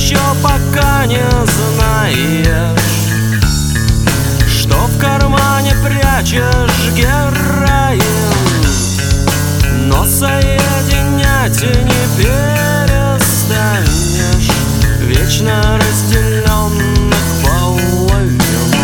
еще пока не знаешь, что в кармане прячешь героин, но соединять не перестанешь вечно разделенных половин.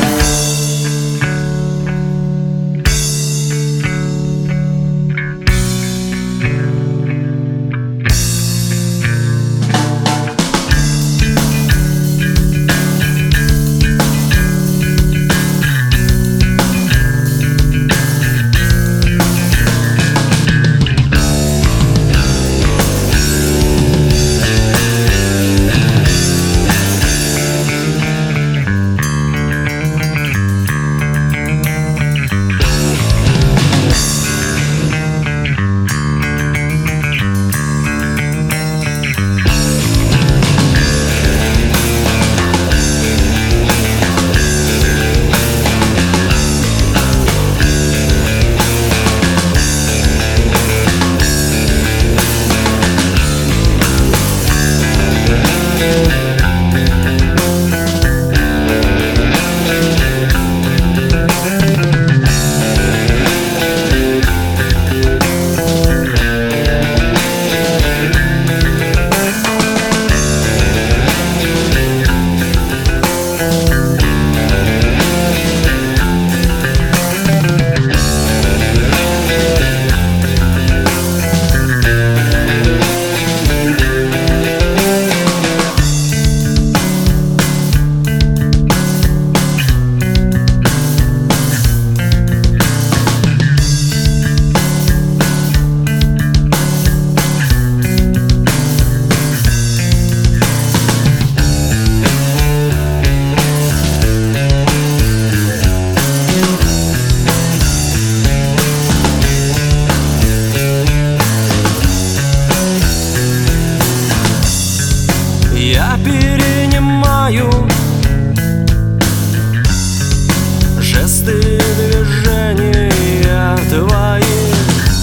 Я перенимаю жесты и движения твои.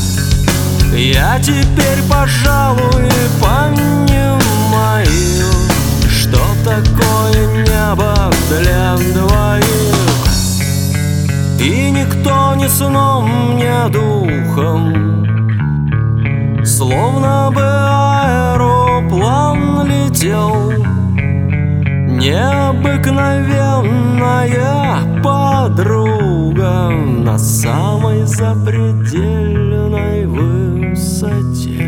Я теперь, пожалуй, понимаю, что такое небо для двоих. И никто ни сном, ни духом, словно бы аэроплан летел. Необыкновенная подруга на самой запредельной высоте.